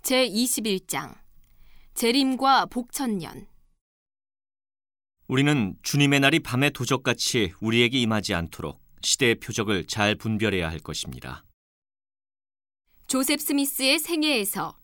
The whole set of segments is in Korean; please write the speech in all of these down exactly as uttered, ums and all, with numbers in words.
제이십일 장 재림과 복천년. 우리는 주님의 날이 밤의 도적같이 우리에게 임하지 않도록 시대의 표적을 잘 분별해야 할 것입니다. 조셉 스미스의 생애에서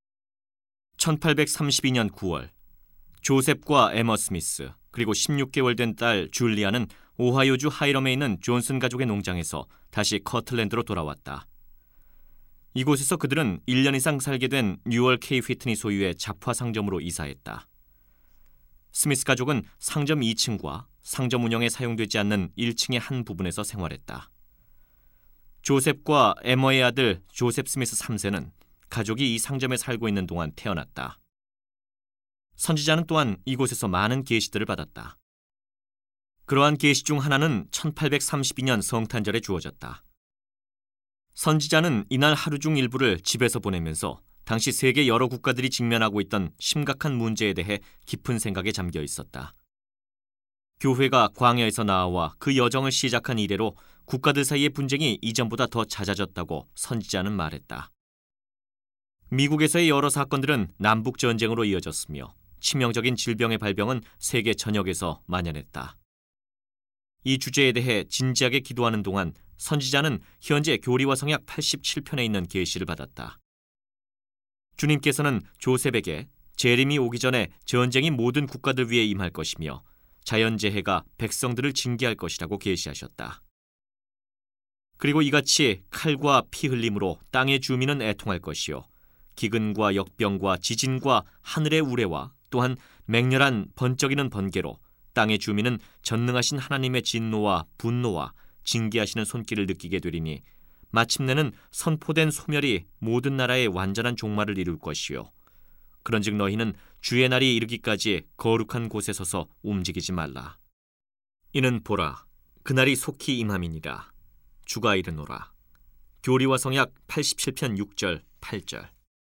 천팔백삼십이 년 구월, 조셉과 에머 스미스 그리고 십육 개월 된 딸 줄리아는 오하이오주 하이럼에 있는 존슨 가족의 농장에서 다시 커틀랜드로 돌아왔다. 이곳에서 그들은 일 년 이상 살게 된 뉴얼 K 휘트니 소유의 잡화 상점으로 이사했다. 스미스 가족은 상점 이 층과 상점 운영에 사용되지 않는 일 층의 한 부분에서 생활했다. 조셉과 에머의 아들 조셉 스미스 삼 세는 가족이 이 상점에 살고 있는 동안 태어났다. 선지자는 또한 이곳에서 많은 계시들을 받았다. 그러한 계시 중 하나는 천팔백삼십이 년 성탄절에 주어졌다. 선지자는 이날 하루 중 일부를 집에서 보내면서 당시 세계 여러 국가들이 직면하고 있던 심각한 문제에 대해 깊은 생각에 잠겨 있었다. 교회가 광야에서 나와 그 여정을 시작한 이래로 국가들 사이의 분쟁이 이전보다 더 잦아졌다고 선지자는 말했다. 미국에서의 여러 사건들은 남북 전쟁으로 이어졌으며 치명적인 질병의 발병은 세계 전역에서 만연했다. 이 주제에 대해 진지하게 기도하는 동안 선지자는 현재 교리와 성약 팔십칠 편에 있는 계시를 받았다. 주님께서는 조셉에게 재림이 오기 전에 전쟁이 모든 국가들 위에 임할 것이며 자연재해가 백성들을 징계할 것이라고 계시하셨다. 그리고 이같이 칼과 피 흘림으로 땅의 주민은 애통할 것이요 기근과 역병과 지진과 하늘의 우레와 또한 맹렬한 번쩍이는 번개로 땅의 주민은 전능하신 하나님의 진노와 분노와 징계하시는 손길을 느끼게 되리니 마침내는 선포된 소멸이 모든 나라의 완전한 종말을 이룰 것이요 그런즉 너희는 주의 날이 이르기까지 거룩한 곳에 서서 움직이지 말라. 이는 보라 그날이 속히 임함이니라. 주가 이르노라. 교리와 성약 팔십칠 편 육 절 팔 절.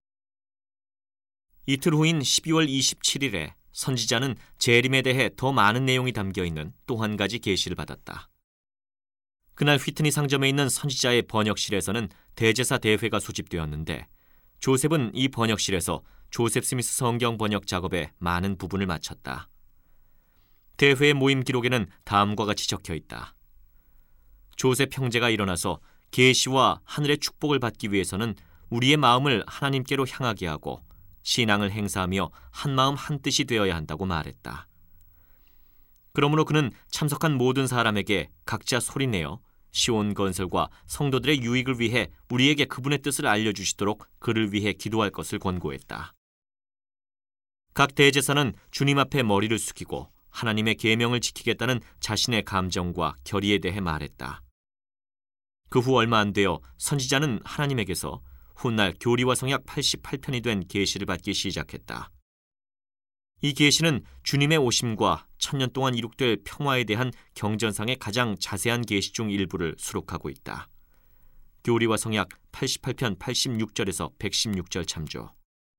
이틀 후인 십이월 이십칠일에 선지자는 재림에 대해 더 많은 내용이 담겨있는 또 한 가지 계시를 받았다. 그날 휘트니 상점에 있는 선지자의 번역실에서는 대제사 대회가 소집되었는데 조셉은 이 번역실에서 조셉 스미스 성경 번역 작업에 많은 부분을 마쳤다. 대회의 모임 기록에는 다음과 같이 적혀있다. 조셉 형제가 일어나서 계시와 하늘의 축복을 받기 위해서는 우리의 마음을 하나님께로 향하게 하고 신앙을 행사하며 한마음 한뜻이 되어야 한다고 말했다. 그러므로 그는 참석한 모든 사람에게 각자 소리내어 시온 건설과 성도들의 유익을 위해 우리에게 그분의 뜻을 알려주시도록 그를 위해 기도할 것을 권고했다. 각 대제사는 주님 앞에 머리를 숙이고 하나님의 계명을 지키겠다는 자신의 감정과 결의에 대해 말했다. 그 후 얼마 안 되어 선지자는 하나님에게서 훗날 교리와 성약 팔십팔 편이 된 계시를 받기 시작했다. 이 계시는 주님의 오심과 천년 동안 이룩될 평화에 대한 경전상의 가장 자세한 계시 중 일부를 수록하고 있다. 교리와 성약 팔십팔 편 팔십육 절에서 백십육 절 참조.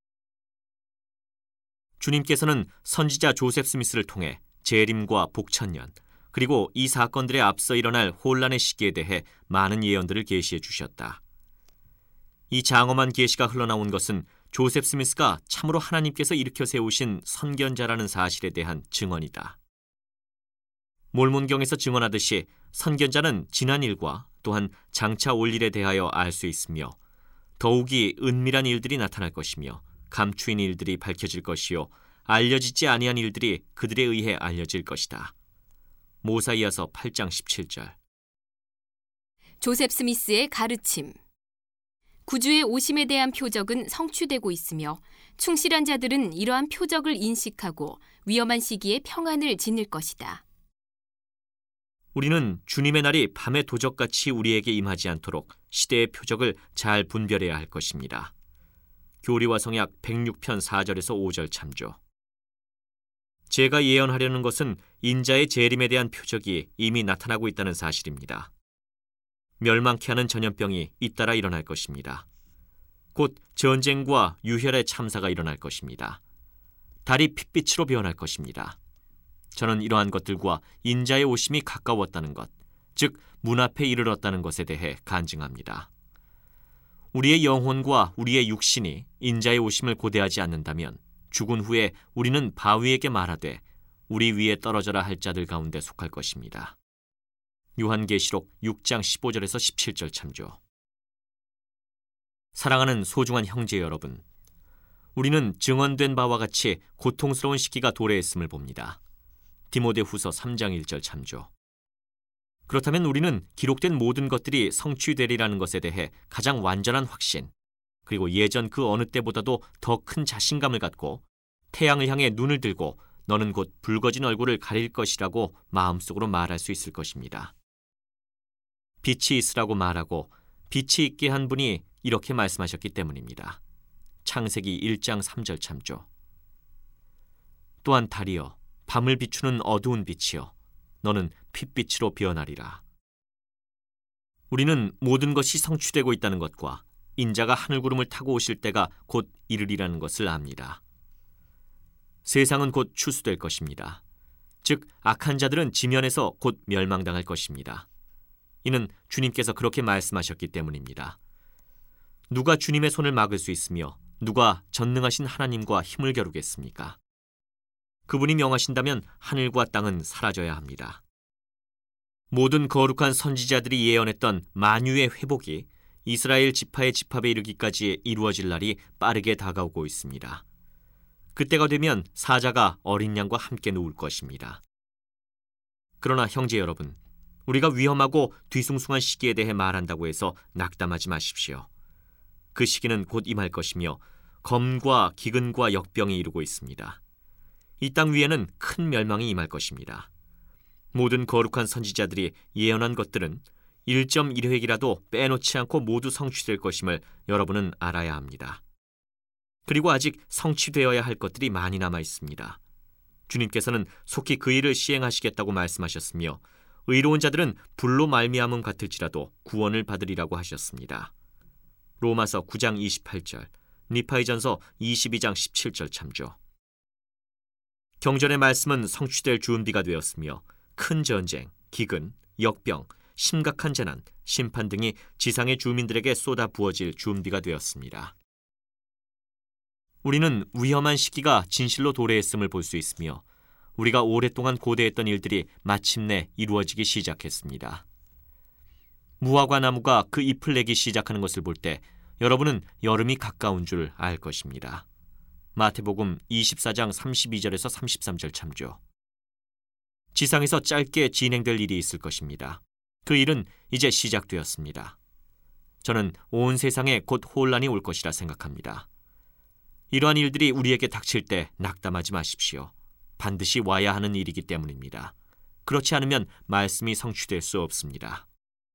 주님께서는 선지자 조셉 스미스를 통해 재림과 복천년 그리고 이 사건들에 앞서 일어날 혼란의 시기에 대해 많은 예언들을 계시해 주셨다. 이 장엄한 계시가 흘러나온 것은 조셉 스미스가 참으로 하나님께서 일으켜 세우신 선견자라는 사실에 대한 증언이다. 몰몬경에서 증언하듯이 선견자는 지난 일과 또한 장차 올 일에 대하여 알 수 있으며 더욱이 은밀한 일들이 나타날 것이며 감추인 일들이 밝혀질 것이요 알려지지 아니한 일들이 그들에 의해 알려질 것이다. 모사이아서 팔 장 십칠 절. 조셉 스미스의 가르침. 구주의 오심에 대한 표적은 성취되고 있으며 충실한 자들은 이러한 표적을 인식하고 위험한 시기에 평안을 지닐 것이다. 우리는 주님의 날이 밤의 도적같이 우리에게 임하지 않도록 시대의 표적을 잘 분별해야 할 것입니다. 교리와 성약 백육 편 사 절에서 오 절 참조. 제가 예언하려는 것은 인자의 재림에 대한 표적이 이미 나타나고 있다는 사실입니다. 멸망케 하는 전염병이 잇따라 일어날 것입니다. 곧 전쟁과 유혈의 참사가 일어날 것입니다. 달이 핏빛으로 변할 것입니다. 저는 이러한 것들과 인자의 오심이 가까웠다는 것, 즉 문 앞에 이르렀다는 것에 대해 간증합니다. 우리의 영혼과 우리의 육신이 인자의 오심을 고대하지 않는다면 죽은 후에 우리는 바위에게 말하되 우리 위에 떨어져라 할 자들 가운데 속할 것입니다. 요한계시록 육 장 십오 절에서 십칠 절 참조. 사랑하는 소중한 형제 여러분, 우리는 증언된 바와 같이 고통스러운 시기가 도래했음을 봅니다. 디모데후서 삼 장 일 절 참조. 그렇다면 우리는 기록된 모든 것들이 성취되리라는 것에 대해 가장 완전한 확신, 그리고 예전 그 어느 때보다도 더 큰 자신감을 갖고 태양을 향해 눈을 들고 너는 곧 붉어진 얼굴을 가릴 것이라고 마음속으로 말할 수 있을 것입니다. 빛이 있으라고 말하고 빛이 있게 한 분이 이렇게 말씀하셨기 때문입니다. 창세기 일 장 삼 절 참조. 또한 달이여 밤을 비추는 어두운 빛이여 너는 핏빛으로 변하리라. 우리는 모든 것이 성취되고 있다는 것과 인자가 하늘구름을 타고 오실 때가 곧 이르리라는 것을 압니다. 세상은 곧 추수될 것입니다. 즉 악한 자들은 지면에서 곧 멸망당할 것입니다. 이는 주님께서 그렇게 말씀하셨기 때문입니다. 누가 주님의 손을 막을 수 있으며 누가 전능하신 하나님과 힘을 겨루겠습니까? 그분이 명하신다면 하늘과 땅은 사라져야 합니다. 모든 거룩한 선지자들이 예언했던 만유의 회복이 이스라엘 지파의 집합에 이르기까지 이루어질 날이 빠르게 다가오고 있습니다. 그때가 되면 사자가 어린 양과 함께 누울 것입니다. 그러나 형제 여러분, 우리가 위험하고 뒤숭숭한 시기에 대해 말한다고 해서 낙담하지 마십시오. 그 시기는 곧 임할 것이며 검과 기근과 역병이 이루고 있습니다. 이 땅 위에는 큰 멸망이 임할 것입니다. 모든 거룩한 선지자들이 예언한 것들은 일 점 일 획이라도 빼놓지 않고 모두 성취될 것임을 여러분은 알아야 합니다. 그리고 아직 성취되어야 할 것들이 많이 남아 있습니다. 주님께서는 속히 그 일을 시행하시겠다고 말씀하셨으며 의로운 자들은 불로 말미암음 같을지라도 구원을 받으리라고 하셨습니다. 로마서 구 장 이십팔 절, 니파이전서 이십이 장 십칠 절 참조. 경전의 말씀은 성취될 준비가 되었으며 큰 전쟁, 기근, 역병, 심각한 재난, 심판 등이 지상의 주민들에게 쏟아 부어질 준비가 되었습니다. 우리는 위험한 시기가 진실로 도래했음을 볼 수 있으며 우리가 오랫동안 고대했던 일들이 마침내 이루어지기 시작했습니다. 무화과 나무가 그 잎을 내기 시작하는 것을 볼 때 여러분은 여름이 가까운 줄 알 것입니다. 마태복음 이십사 장 삼십이 절에서 삼십삼 절 참조. 지상에서 짧게 진행될 일이 있을 것입니다. 그 일은 이제 시작되었습니다. 저는 온 세상에 곧 혼란이 올 것이라 생각합니다. 이러한 일들이 우리에게 닥칠 때 낙담하지 마십시오. 반드시 와야 하는 일이기 때문입니다. 그렇지 않으면 말씀이 성취될 수 없습니다.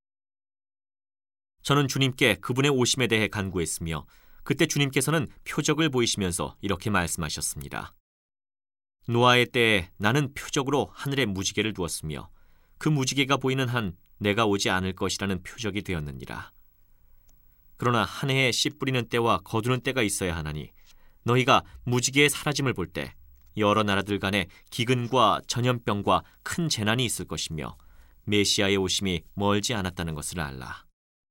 저는 주님께 그분의 오심에 대해 간구했으며 그때 주님께서는 표적을 보이시면서 이렇게 말씀하셨습니다. 노아의 때에 나는 표적으로 하늘에 무지개를 두었으며 그 무지개가 보이는 한 내가 오지 않을 것이라는 표적이 되었느니라. 그러나 한 해에 씨 뿌리는 때와 거두는 때가 있어야 하나니 너희가 무지개의 사라짐을 볼 때 여러 나라들 간에 기근과 전염병과 큰 재난이 있을 것이며 메시아의 오심이 멀지 않았다는 것을 알라.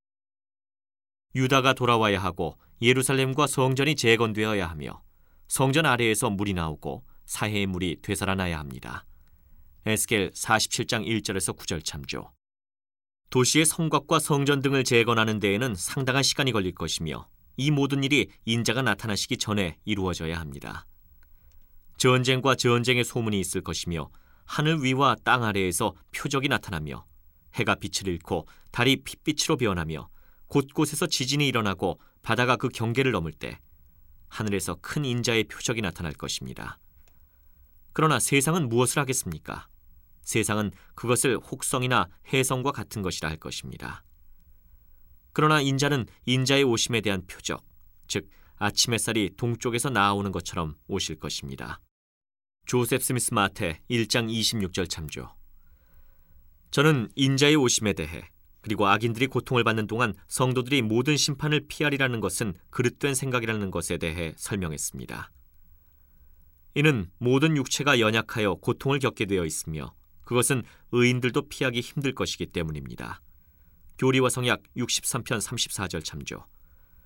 유다가 돌아와야 하고 예루살렘과 성전이 재건되어야 하며 성전 아래에서 물이 나오고 사해의 물이 되살아나야 합니다. 에스겔 사십칠 장 일 절에서 구 절 참조. 도시의 성곽과 성전 등을 재건하는 데에는 상당한 시간이 걸릴 것이며 이 모든 일이 인자가 나타나시기 전에 이루어져야 합니다. 전쟁과 전쟁의 소문이 있을 것이며 하늘 위와 땅 아래에서 표적이 나타나며 해가 빛을 잃고 달이 핏빛으로 변하며 곳곳에서 지진이 일어나고 바다가 그 경계를 넘을 때 하늘에서 큰 인자의 표적이 나타날 것입니다. 그러나 세상은 무엇을 하겠습니까? 세상은 그것을 혹성이나 해성과 같은 것이라 할 것입니다. 그러나 인자는 인자의 오심에 대한 표적, 즉 아침 햇살이 동쪽에서 나오는 것처럼 오실 것입니다. 조셉 스미스 마태 일 장 이십육 절 참조. 저는 인자의 오심에 대해 그리고 악인들이 고통을 받는 동안 성도들이 모든 심판을 피하리라는 것은 그릇된 생각이라는 것에 대해 설명했습니다. 이는 모든 육체가 연약하여 고통을 겪게 되어 있으며 그것은 의인들도 피하기 힘들 것이기 때문입니다. 교리와 성약 육십삼 편 삼십사 절 참조.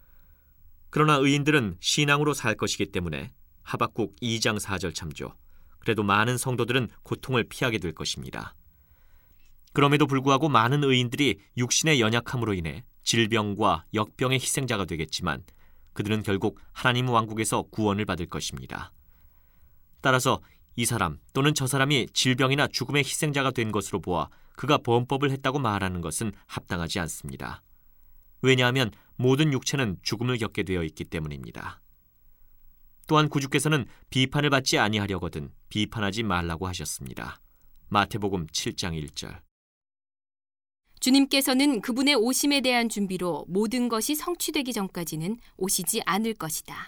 그러나 의인들은 신앙으로 살 것이기 때문에 하박국 이 장 사 절 참조. 그래도 많은 성도들은 고통을 피하게 될 것입니다. 그럼에도 불구하고 많은 의인들이 육신의 연약함으로 인해 질병과 역병의 희생자가 되겠지만 그들은 결국 하나님 왕국에서 구원을 받을 것입니다. 따라서 이 사람 또는 저 사람이 질병이나 죽음의 희생자가 된 것으로 보아 그가 범법을 했다고 말하는 것은 합당하지 않습니다. 왜냐하면 모든 육체는 죽음을 겪게 되어 있기 때문입니다. 또한 구주께서는 비판을 받지 아니하려거든 비판하지 말라고 하셨습니다. 마태복음 칠 장 일 절. 주님께서는 그분의 오심에 대한 준비로 모든 것이 성취되기 전까지는 오시지 않을 것이다.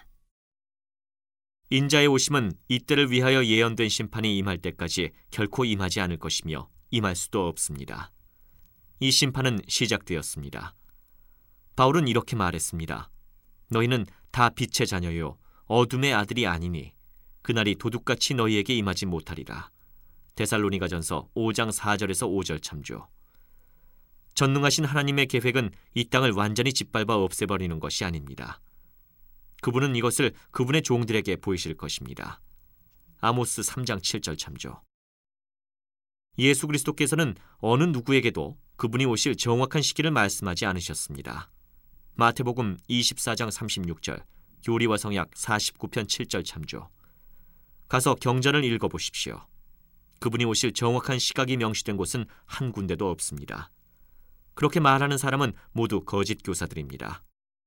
인자의 오심은 이때를 위하여 예언된 심판이 임할 때까지 결코 임하지 않을 것이며 임할 수도 없습니다. 이 심판은 시작되었습니다. 바울은 이렇게 말했습니다. 너희는 다 빛의 자녀요 어둠의 아들이 아니니 그날이 도둑같이 너희에게 임하지 못하리라. 데살로니가전서 오 장 사 절에서 오 절 참조. 전능하신 하나님의 계획은 이 땅을 완전히 짓밟아 없애버리는 것이 아닙니다. 그분은 이것을 그분의 종들에게 보이실 것입니다. 아모스 삼 장 칠 절 참조. 예수 그리스도께서는 어느 누구에게도 그분이 오실 정확한 시기를 말씀하지 않으셨습니다. 마태복음 이십사 장 삼십육 절, 교리와 성약 사십구 편 칠 절 참조. 가서 경전을 읽어보십시오. 그분이 오실 정확한 시각이 명시된 곳은 한 군데도 없습니다. 그렇게 말하는 사람은 모두 거짓 교사들입니다.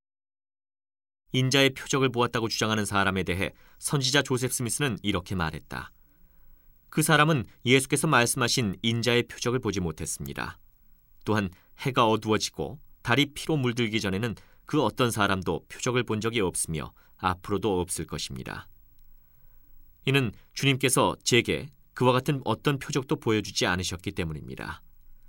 인자의 표적을 보았다고 주장하는 사람에 대해 선지자 조셉 스미스는 이렇게 말했다. 그 사람은 예수께서 말씀하신 인자의 표적을 보지 못했습니다. 또한 해가 어두워지고 달이 피로 물들기 전에는 그 어떤 사람도 표적을 본 적이 없으며 앞으로도 없을 것입니다. 이는 주님께서 제게 그와 같은 어떤 표적도 보여주지 않으셨기 때문입니다.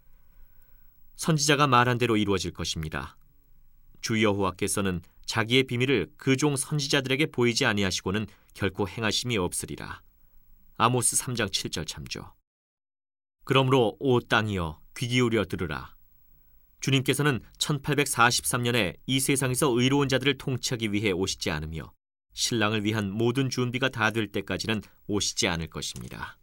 선지자가 말한 대로 이루어질 것입니다. 주 여호와께서는 자기의 비밀을 그 종 선지자들에게 보이지 아니하시고는 결코 행하심이 없으리라. 아모스 삼 장 칠 절 참조. 그러므로 오 땅이여 귀 기울여 들으라. 주님께서는 천팔백사십삼 년에 이 세상에서 의로운 자들을 통치하기 위해 오시지 않으며 신랑을 위한 모든 준비가 다 될 때까지는 오시지 않을 것입니다.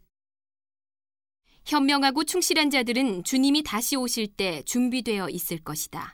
현명하고 충실한 자들은 주님이 다시 오실 때 준비되어 있을 것이다.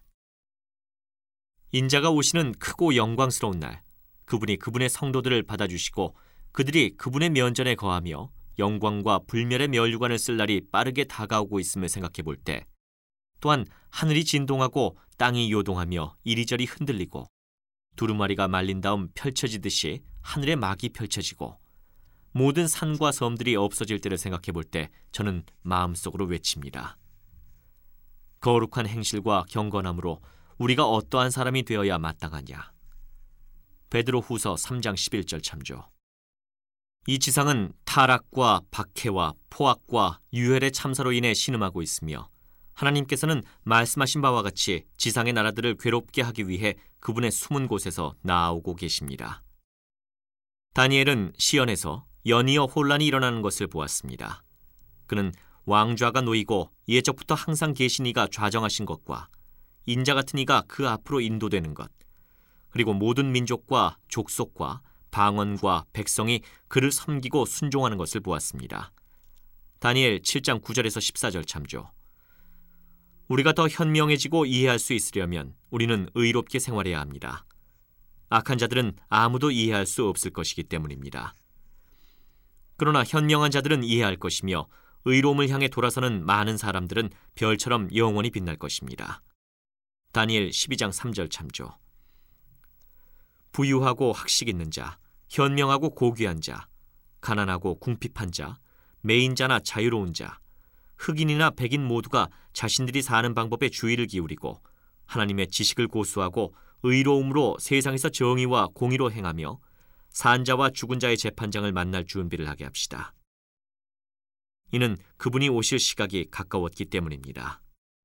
인자가 오시는 크고 영광스러운 날, 그분이 그분의 성도들을 받아주시고 그들이 그분의 면전에 거하며 영광과 불멸의 면류관을 쓸 날이 빠르게 다가오고 있음을 생각해 볼 때, 또한 하늘이 진동하고 땅이 요동하며 이리저리 흔들리고 두루마리가 말린 다음 펼쳐지듯이 하늘의 막이 펼쳐지고 모든 산과 섬들이 없어질 때를 생각해 볼 때 저는 마음속으로 외칩니다. 거룩한 행실과 경건함으로 우리가 어떠한 사람이 되어야 마땅하냐. 베드로 후서 삼 장 십일 절 참조. 이 지상은 타락과 박해와 포악과 유혈의 참사로 인해 신음하고 있으며 하나님께서는 말씀하신 바와 같이 지상의 나라들을 괴롭게 하기 위해 그분의 숨은 곳에서 나아오고 계십니다. 다니엘은 시연에서 연이어 혼란이 일어나는 것을 보았습니다. 그는 왕좌가 놓이고 예적부터 항상 계신 이가 좌정하신 것과 인자 같은 이가 그 앞으로 인도되는 것, 그리고 모든 민족과 족속과 방언과 백성이 그를 섬기고 순종하는 것을 보았습니다. 다니엘 칠 장 구 절에서 십사 절 참조. 우리가 더 현명해지고 이해할 수 있으려면 우리는 의롭게 생활해야 합니다. 악한 자들은 아무도 이해할 수 없을 것이기 때문입니다. 그러나 현명한 자들은 이해할 것이며 의로움을 향해 돌아서는 많은 사람들은 별처럼 영원히 빛날 것입니다. 다니엘 십이 장 삼 절 참조. 부유하고 학식 있는 자, 현명하고 고귀한 자, 가난하고 궁핍한 자, 매인자나 자유로운 자, 흑인이나 백인 모두가 자신들이 사는 방법에 주의를 기울이고 하나님의 지식을 고수하고 의로움으로 세상에서 정의와 공의로 행하며 산자와 죽은 자의 재판장을 만날 준비를 하게 합시다. 이는 그분이 오실 시각이 가까웠기 때문입니다.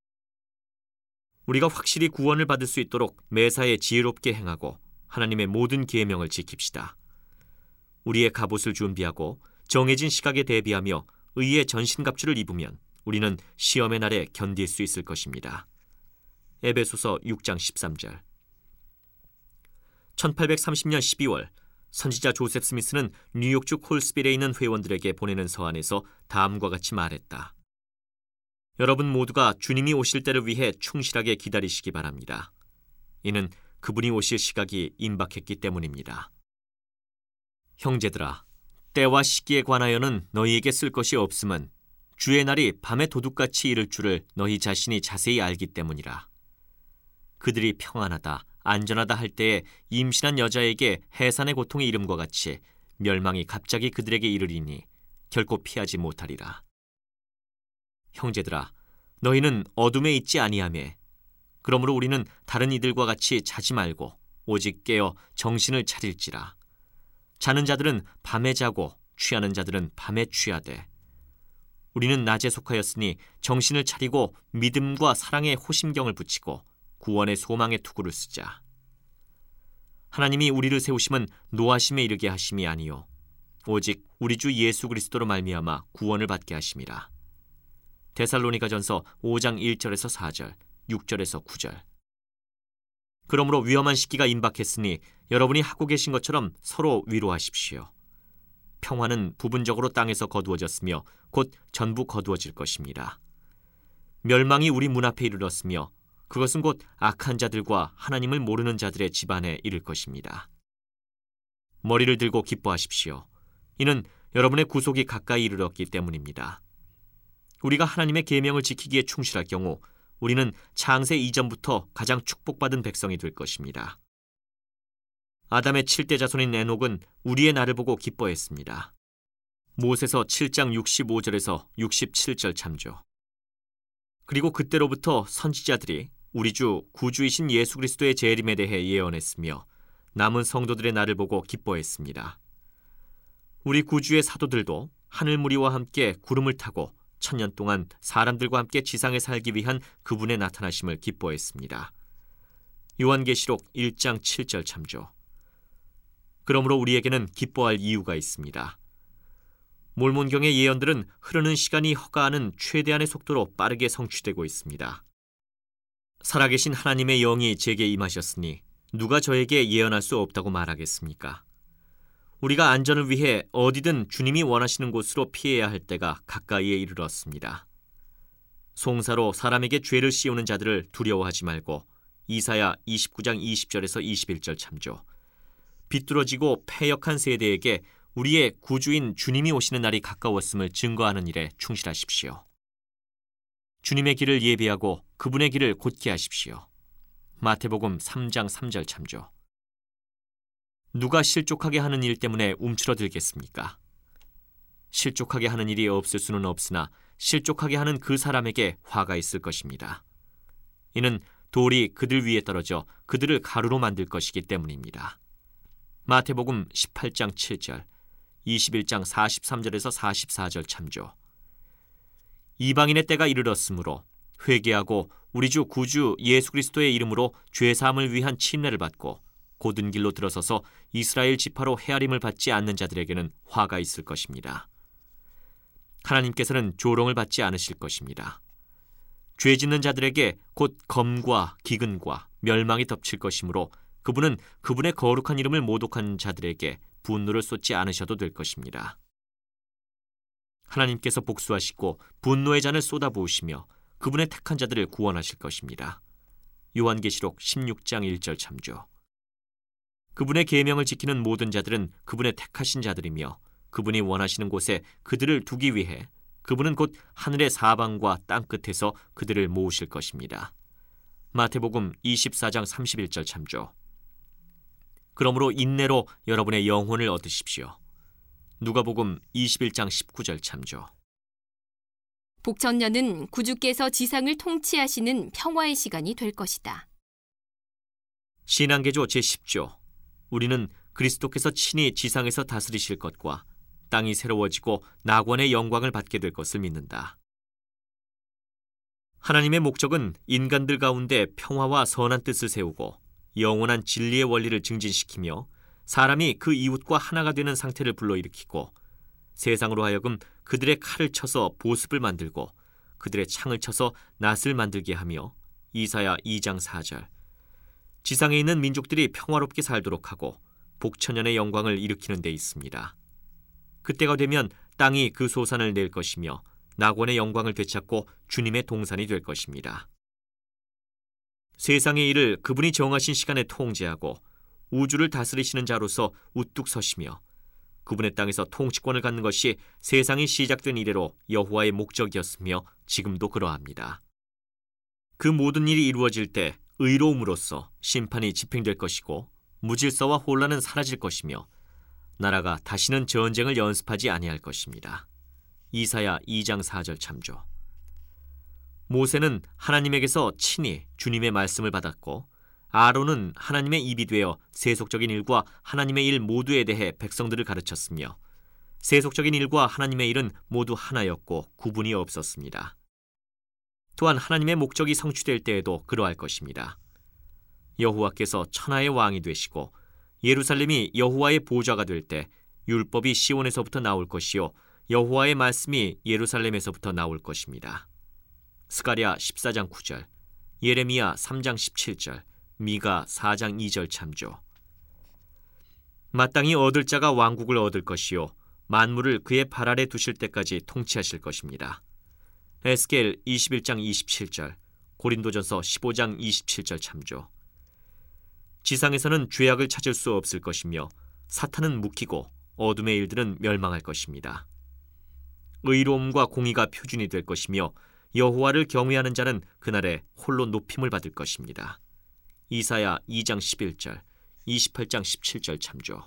우리가 확실히 구원을 받을 수 있도록 매사에 지혜롭게 행하고 하나님의 모든 계명을 지킵시다. 우리의 갑옷을 준비하고 정해진 시각에 대비하며 의의 전신갑주를 입으면 우리는 시험의 날에 견딜 수 있을 것입니다. 에베소서 육 장 십삼 절. 천팔백삼십 년 십이월 선지자 조셉 스미스는 뉴욕주 콜스빌에 있는 회원들에게 보내는 서한에서 다음과 같이 말했다. 여러분 모두가 주님이 오실 때를 위해 충실하게 기다리시기 바랍니다. 이는 그분이 오실 시각이 임박했기 때문입니다. 형제들아, 때와 시기에 관하여는 너희에게 쓸 것이 없음은 주의 날이 밤에 도둑같이 이를 줄을 너희 자신이 자세히 알기 때문이라. 그들이 평안하다, 안전하다 할 때에 임신한 여자에게 해산의 고통이 이름과 같이 멸망이 갑자기 그들에게 이르리니 결코 피하지 못하리라. 형제들아, 너희는 어둠에 있지 아니하매 그러므로 우리는 다른 이들과 같이 자지 말고 오직 깨어 정신을 차릴지라. 자는 자들은 밤에 자고 취하는 자들은 밤에 취하되 우리는 낮에 속하였으니 정신을 차리고 믿음과 사랑의 호심경을 붙이고 구원의 소망의 투구를 쓰자. 하나님이 우리를 세우심은 노하심에 이르게 하심이 아니요 오직 우리 주 예수 그리스도로 말미암아 구원을 받게 하심이라. 데살로니가전서 오 장 일 절에서 사 절, 육 절에서 구 절. 그러므로 위험한 시기가 임박했으니 여러분이 하고 계신 것처럼 서로 위로하십시오. 평화는 부분적으로 땅에서 거두어졌으며 곧 전부 거두어질 것입니다. 멸망이 우리 문 앞에 이르렀으며 그것은 곧 악한 자들과 하나님을 모르는 자들의 집안에 이를 것입니다. 머리를 들고 기뻐하십시오. 이는 여러분의 구속이 가까이 이르렀기 때문입니다. 우리가 하나님의 계명을 지키기에 충실할 경우 우리는 창세 이전부터 가장 축복받은 백성이 될 것입니다. 아담의 칠대 자손인 에녹은 우리의 날을 보고 기뻐했습니다. 모세서 칠 장 육십오 절에서 육십칠 절 참조. 그리고 그때로부터 선지자들이 우리 주 구주이신 예수 그리스도의 재림에 대해 예언했으며 남은 성도들의 날을 보고 기뻐했습니다. 우리 구주의 사도들도 하늘무리와 함께 구름을 타고 천년 동안 사람들과 함께 지상에 살기 위한 그분의 나타나심을 기뻐했습니다. 요한계시록 일 장 칠 절 참조. 그러므로 우리에게는 기뻐할 이유가 있습니다. 몰몬경의 예언들은 흐르는 시간이 허가하는 최대한의 속도로 빠르게 성취되고 있습니다. 살아계신 하나님의 영이 제게 임하셨으니 누가 저에게 예언할 수 없다고 말하겠습니까? 우리가 안전을 위해 어디든 주님이 원하시는 곳으로 피해야 할 때가 가까이에 이르렀습니다. 송사로 사람에게 죄를 씌우는 자들을 두려워하지 말고 이사야 이십구 장 이십 절에서 이십일 절 참조. 비뚤어지고 패역한 세대에게 우리의 구주인 주님이 오시는 날이 가까웠음을 증거하는 일에 충실하십시오. 주님의 길을 예비하고 그분의 길을 곧게 하십시오. 마태복음 삼 장 삼 절 참조. 누가 실족하게 하는 일 때문에 움츠러들겠습니까? 실족하게 하는 일이 없을 수는 없으나 실족하게 하는 그 사람에게 화가 있을 것입니다. 이는 돌이 그들 위에 떨어져 그들을 가루로 만들 것이기 때문입니다. 마태복음 십팔 장 칠 절, 이십일 장 사십삼 절에서 사십사 절 참조. 이방인의 때가 이르렀으므로 회개하고 우리 주 구주 예수 그리스도의 이름으로 죄사함을 위한 침례를 받고 곧은 길로 들어서서 이스라엘 지파로 헤아림을 받지 않는 자들에게는 화가 있을 것입니다. 하나님께서는 조롱을 받지 않으실 것입니다. 죄 짓는 자들에게 곧 검과 기근과 멸망이 덮칠 것이므로 그분은 그분의 거룩한 이름을 모독한 자들에게 분노를 쏟지 않으셔도 될 것입니다. 하나님께서 복수하시고 분노의 잔을 쏟아부으시며 그분의 택한 자들을 구원하실 것입니다. 요한계시록 십육 장 일 절 참조. 그분의 계명을 지키는 모든 자들은 그분의 택하신 자들이며 그분이 원하시는 곳에 그들을 두기 위해 그분은 곧 하늘의 사방과 땅끝에서 그들을 모으실 것입니다. 마태복음 이십사 장 삼십일 절 참조. 그러므로 인내로 여러분의 영혼을 얻으십시오. 누가복음 이십일 장 십구 절 참조. 복천년은 구주께서 지상을 통치하시는 평화의 시간이 될 것이다. 신앙개조 제십 조. 우리는 그리스도께서 친히 지상에서 다스리실 것과 땅이 새로워지고 낙원의 영광을 받게 될 것을 믿는다. 하나님의 목적은 인간들 가운데 평화와 선한 뜻을 세우고 영원한 진리의 원리를 증진시키며 사람이 그 이웃과 하나가 되는 상태를 불러일으키고 세상으로 하여금 그들의 칼을 쳐서 보습을 만들고 그들의 창을 쳐서 낫을 만들게 하며 이사야 이 장 사 절. 지상에 있는 민족들이 평화롭게 살도록 하고 복천년의 영광을 일으키는 데 있습니다. 그때가 되면 땅이 그 소산을 낼 것이며 낙원의 영광을 되찾고 주님의 동산이 될 것입니다. 세상의 일을 그분이 정하신 시간에 통제하고 우주를 다스리시는 자로서 우뚝 서시며 그분의 땅에서 통치권을 갖는 것이 세상이 시작된 이래로 여호와의 목적이었으며 지금도 그러합니다. 그 모든 일이 이루어질 때 의로움으로써 심판이 집행될 것이고 무질서와 혼란은 사라질 것이며 나라가 다시는 전쟁을 연습하지 아니할 것입니다. 이사야 이 장 사 절 참조. 모세는 하나님에게서 친히 주님의 말씀을 받았고 아론은 하나님의 입이 되어 세속적인 일과 하나님의 일 모두에 대해 백성들을 가르쳤으며 세속적인 일과 하나님의 일은 모두 하나였고 구분이 없었습니다. 또한 하나님의 목적이 성취될 때에도 그러할 것입니다. 여호와께서 천하의 왕이 되시고 예루살렘이 여호와의 보좌가 될 때 율법이 시온에서부터 나올 것이요 여호와의 말씀이 예루살렘에서부터 나올 것입니다. 스가랴 십사 장 구 절, 예레미야 삼 장 십칠 절, 미가 사 장 이 절 참조. 마땅히 얻을 자가 왕국을 얻을 것이요 만물을 그의 발 아래 두실 때까지 통치하실 것입니다. 에스겔 이십일 장 이십칠 절, 고린도전서 십오 장 이십칠 절 참조. 지상에서는 죄악을 찾을 수 없을 것이며 사탄은 묵히고 어둠의 일들은 멸망할 것입니다. 의로움과 공의가 표준이 될 것이며 여호와를 경외하는 자는 그날에 홀로 높임을 받을 것입니다. 이사야 이 장 십일 절, 이십팔 장 십칠 절 참조.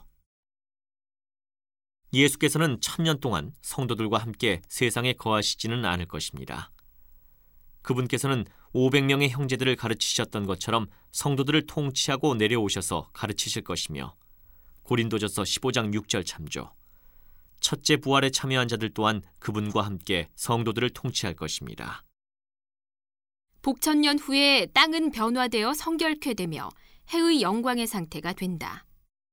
예수께서는 천년 동안 성도들과 함께 세상에 거하시지는 않을 것입니다. 그분께서는 오백 명의 형제들을 가르치셨던 것처럼 성도들을 통치하고 내려오셔서 가르치실 것이며 고린도전서 십오 장 육 절 참조. 첫째 부활에 참여한 자들 또한 그분과 함께 성도들을 통치할 것입니다. 복천년 후에 땅은 변화되어 성결케 되며 해의 영광의 상태가 된다.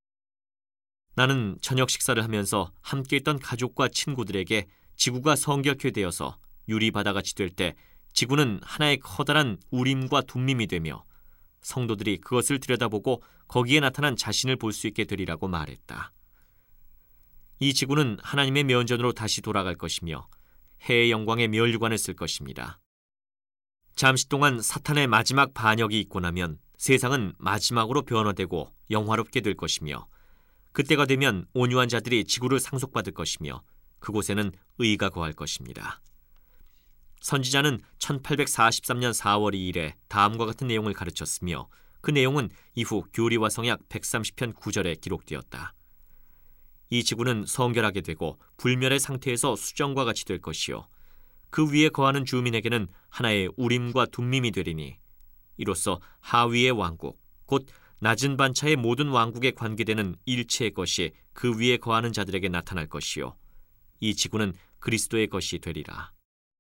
나는 저녁 식사를 하면서 함께 있던 가족과 친구들에게 지구가 성결케 되어서 유리바다같이 될 때 지구는 하나의 커다란 우림과 둠밈이 되며 성도들이 그것을 들여다보고 거기에 나타난 자신을 볼 수 있게 되리라고 말했다. 이 지구는 하나님의 면전으로 다시 돌아갈 것이며 해의 영광의 면류관을 쓸 것입니다. 잠시 동안 사탄의 마지막 반역이 있고 나면 세상은 마지막으로 변화되고 영화롭게 될 것이며 그때가 되면 온유한 자들이 지구를 상속받을 것이며 그곳에는 의가 거할 것입니다. 선지자는 천팔백사십삼 년 사월 이 일에 다음과 같은 내용을 가르쳤으며 그 내용은 이후 교리와 성약 백삼십 편 구 절에 기록되었다. 이 지구는 성결하게 되고 불멸의 상태에서 수정과 같이 될 것이요 그 위에 거하는 주민에게는 하나의 우림과 둠밈이 되리니 이로써 하위의 왕국 곧 낮은 반차의 모든 왕국에 관계되는 일체의 것이 그 위에 거하는 자들에게 나타날 것이요 이 지구는 그리스도의 것이 되리라.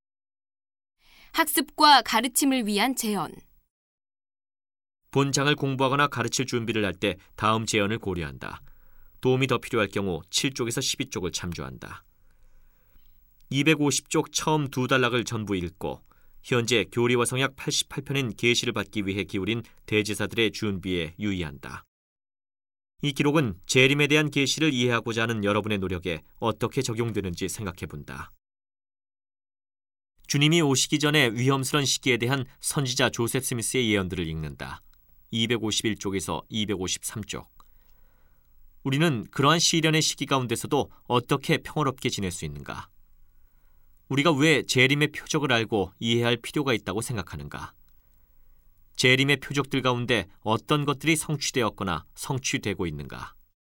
학습과 가르침을 위한 제언. 본장을 공부하거나 가르칠 준비를 할 때 다음 제언을 고려한다. 도움이 더 필요할 경우 칠 쪽에서 십이 쪽을 참조한다. 이백오십 쪽 처음 두 단락을 전부 읽고 현재 교리와 성약 팔십팔 편인 계시를 받기 위해 기울인 대제사들의 준비에 유의한다. 이 기록은 재림에 대한 계시를 이해하고자 하는 여러분의 노력에 어떻게 적용되는지 생각해본다. 주님이 오시기 전에 위험스런 시기에 대한 선지자 조셉 스미스의 예언들을 읽는다. 이백오십일 쪽에서 이백오십삼 쪽. 우리는 그러한 시련의 시기 가운데서도 어떻게 평화롭게 지낼 수 있는가? 우리가 왜 재림의 표적을 알고 이해할 필요가 있다고 생각하는가? 재림의 표적들 가운데 어떤 것들이 성취되었거나 성취되고 있는가?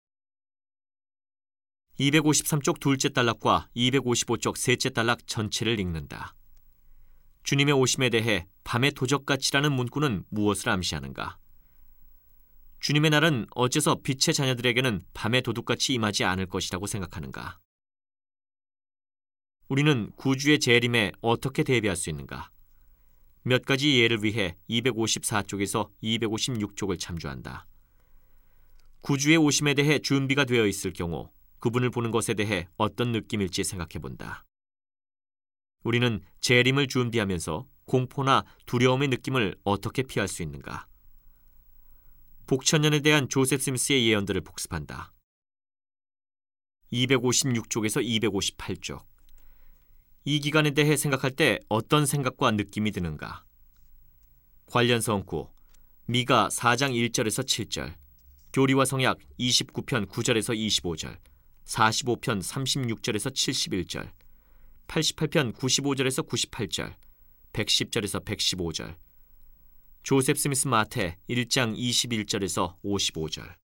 이백오십삼 쪽 둘째 단락과 이백오십오 쪽 셋째 단락 전체를 읽는다. 주님의 오심에 대해 밤의 도적같이라는 문구는 무엇을 암시하는가? 주님의 날은 어째서 빛의 자녀들에게는 밤의 도둑같이 임하지 않을 것이라고 생각하는가? 우리는 구주의 재림에 어떻게 대비할 수 있는가? 몇 가지 예를 위해 이백오십사 쪽에서 이백오십육 쪽을 참조한다. 구주의 오심에 대해 준비가 되어 있을 경우 그분을 보는 것에 대해 어떤 느낌일지 생각해본다. 우리는 재림을 준비하면서 공포나 두려움의 느낌을 어떻게 피할 수 있는가? 복천년에 대한 조셉 스미스의 예언들을 복습한다. 이백오십육 쪽에서 이백오십팔 쪽. 이 기간에 대해 생각할 때 어떤 생각과 느낌이 드는가? 관련 성구 미가 사 장 일 절에서 칠 절, 교리와 성약 이십구 편 구 절에서 이십오 절, 사십오 편 삼십육 절에서 칠십일 절, 팔십팔 편 구십오 절에서 구십팔 절, 백십 절에서 백십오 절, 조셉 스미스 마태 일 장 이십일 절에서 오십오 절.